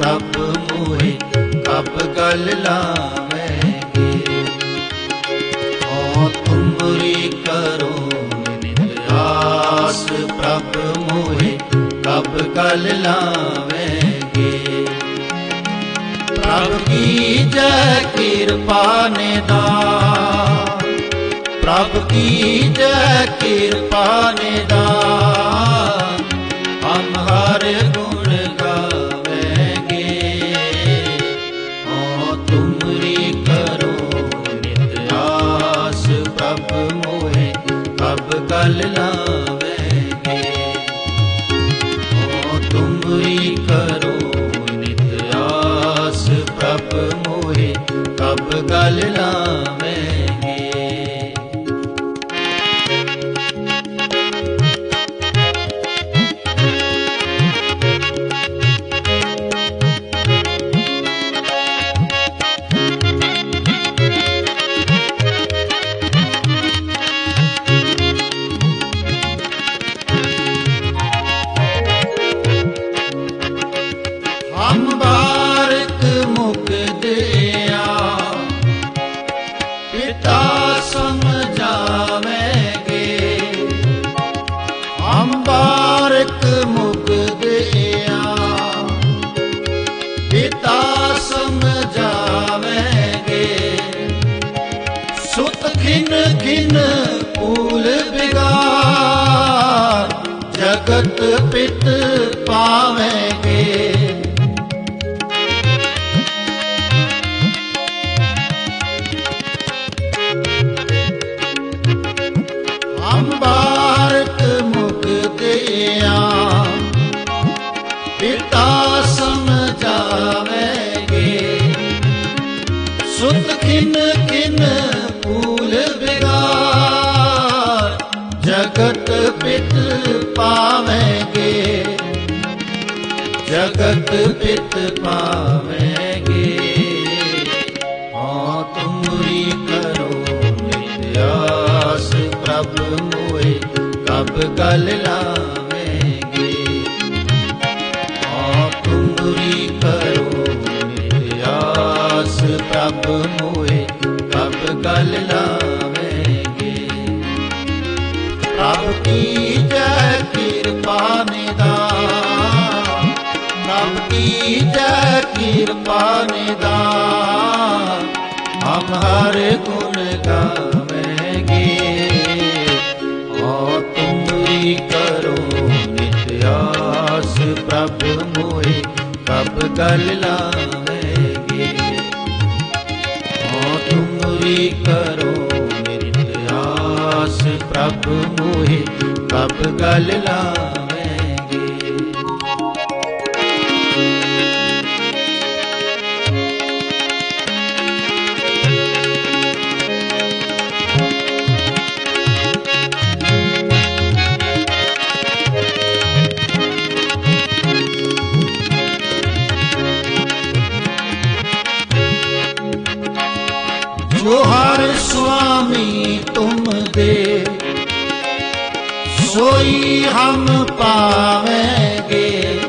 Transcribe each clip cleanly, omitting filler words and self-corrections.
प्रभ मोहे कब गल लावेंगे। ओ तुमरी करो नित आस प्रभ मोहे कब गल लावेंगे। प्रभ की जय कृपा निदान, प्रभ की जय कृपा निदान, हम हर गुण गावेंगे। ओ तुमरी करो नित आस प्रभ मोहे कब गल लावेंगे। ओ तुमरी करो नित आस प्रभ मोहे कब गल लावेंगे। हम बारक मुक्तिया पिता समझावेंगे। हम बारक मुक्तिया पिता समझावेंगे। सुत खिन खिन कूल बिगाड़ जगत पित पावेंगे। हम बारक मुक्तिया पिता समझावेंगे। सुत खिन खिन कूल बिगाड़ जगत पित पावेंगे। जगत पित पावेंगे। हाँ तुमरी करो नित आस प्रभ मोहे कब गल लावेंगे। हाँ तुमरी करो नित आस प्रभ मोहे कब गल लावेंगे। प्रभ की जय कृपा निदान, प्रभ की जय कृपा निदान, हम हर गुण गावेंगे। और तुमरी करो नित आस प्रभ मोहे कब गल लावेंगे। और तुमरी करो नित आस प्रभ मोहे कब गल लावेंगे। जो हर स्वामी तुम दे सोई हम पावेंगे।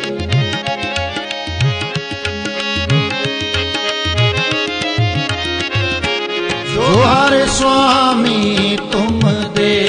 जो हर स्वामी तुम दे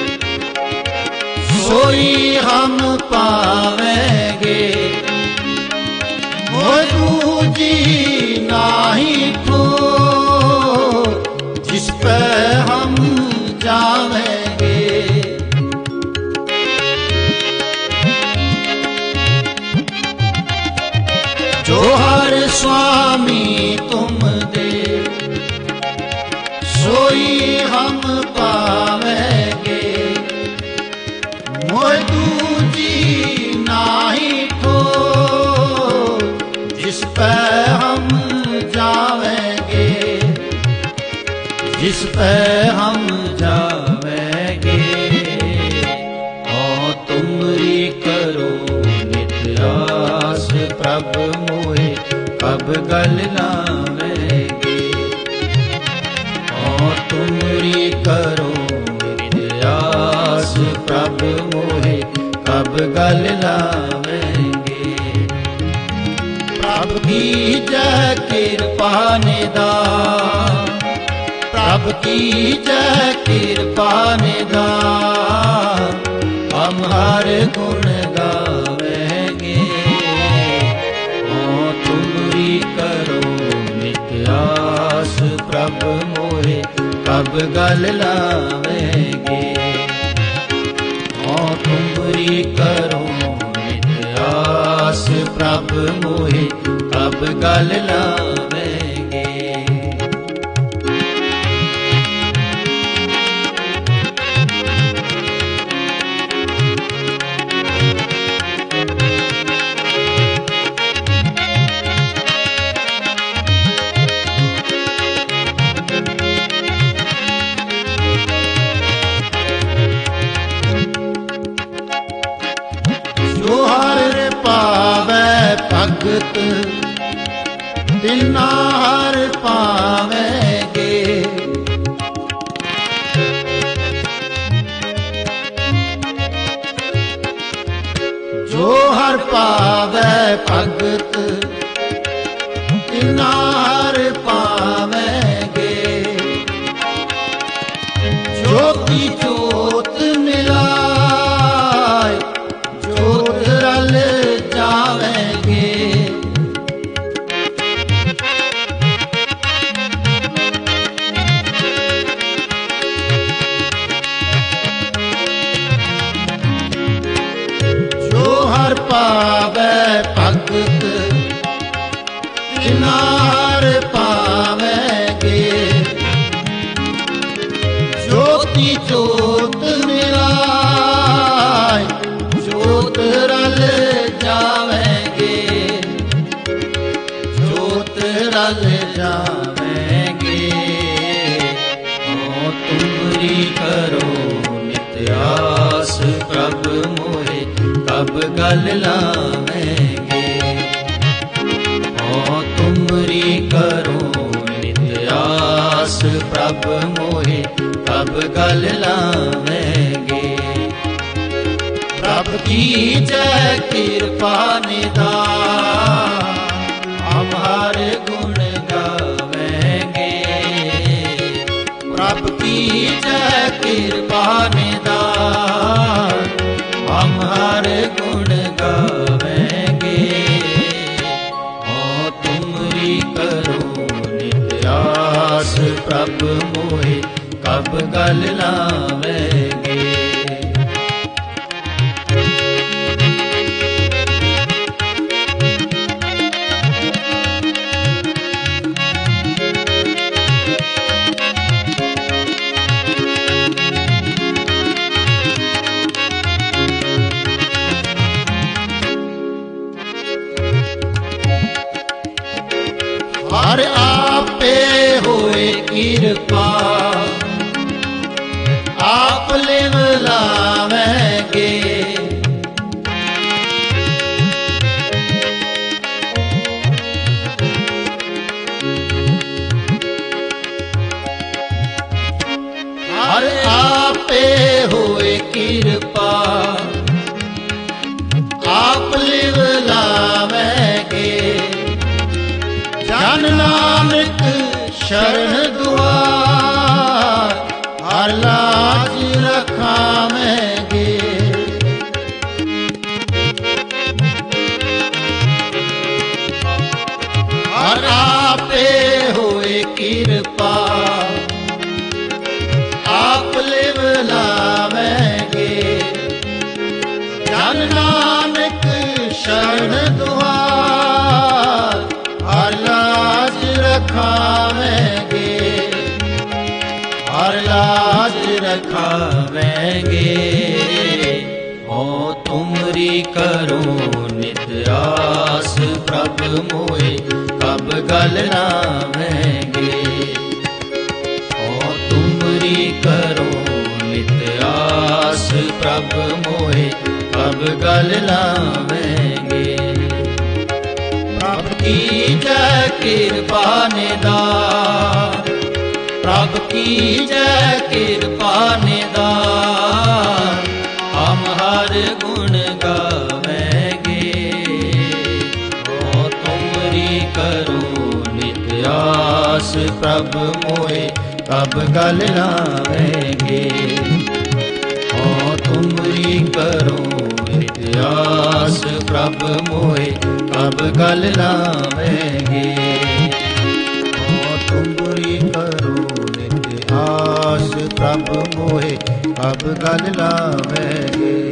सोई हम पावेंगे। वो दूजी नाही ठो जिस पे हम जावेंगे। जो हर स्वामी तुम दे सोई हम पावेंगे। मोह दूजी नाही ठो जिस पे हम जावेंगे। जिस पे हम जावेंगे। और तुमरी करो नित आस प्रभ मोहे कब गल लावेंगे। और तुमरी करो नित आस प्रभ मोहे कब गल लावेंगे। प्रभ कीजै कृपा निधान, प्रभु कीजै कृपा निधान। हम हर गुण गावेंगे, ओ तुमरी करो नित आस। प्रभु मोहे कब गल लावेंगे, ओ तुमरी करो नित आस। प्रभु मोहे कब गल लावेंगे। जो हर पावै भगत, तिन्ना हर पावेंगे। जो हर पावै भगत, तिन्ना हर पावेंगे। ज्योति जोत मिलाए, जोत रल जावेंगे। जो हर पावै भगत, तिन्ना हर पावेंगे। ज्योति जोत मिलाए, जोत रल जावेंगे। जोत रल जावेंगे, ओ तुमरी करो नित आस। प्रभु मोहे कब गल लावेंगे, ओ तुमरी करो नित आस। प्रभु मोहे कब गल लावेंगे। प्रभु कीजै कृपा निधान, हम हर गुण गावेंगे। प्रभु कीजै कृपा निधान, हम हर गुण गावेंगे। ओ तुमरी करो नित आस। प्रभु मोहे कब गल लावेंगे। हर आपे होए कृपा, आप लिव लावेंगे। हर आपे होए कृपा, आप लिव लावेंगे। जन नानक शरण दुआर, हर लाज रखावेंगे। हर आपे होए कृपा, आप लिव लावेंगे। जन नानक शरण दुआर, हर लाज रखावेंगे। हर लाज रखावेंगे, ओ तुमरी करो नित आस। प्रभु मोहे कब गल लावेंगे, ओ तुमरी करो नित आस। प्रभु मोहे कब गल लावेंगे। प्रभु कीजै कृपा निधान, प्रभु कीजै कृपा निधान। हम हर गुण गावेंगे, ओ तुमरी आस प्रभ मोए कब गल लावेंगे। हाँ तुमरी करो इतिहास प्रभ मोए कब गल लावेंगे। हाँ तुमरी करो इतिहास प्रभ मोए कब गल लावेंगे।